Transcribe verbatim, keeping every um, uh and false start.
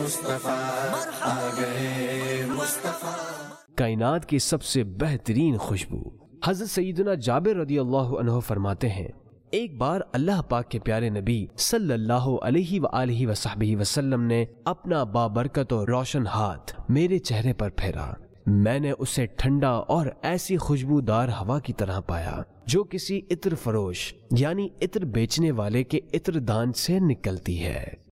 मुस्तफा, आ गए मुस्तफा। कायनात की सबसे बेहतरीन खुशबू। हज़रत सैयदना जाबिर रदियल्लाहु अन्हु फरमाते हैं, एक बार अल्लाह पाक के प्यारे नबी सल्लल्लाहु अलैहि व आलिहि वसहबिहि वसल्लम ने अपना बाबरकत और रोशन हाथ मेरे चेहरे पर फेरा। मैंने उसे ठंडा और ऐसी खुशबूदार हवा की तरह पाया जो किसी इत्र फरोश यानी इत्र बेचने वाले के इत्र दान से निकलती है।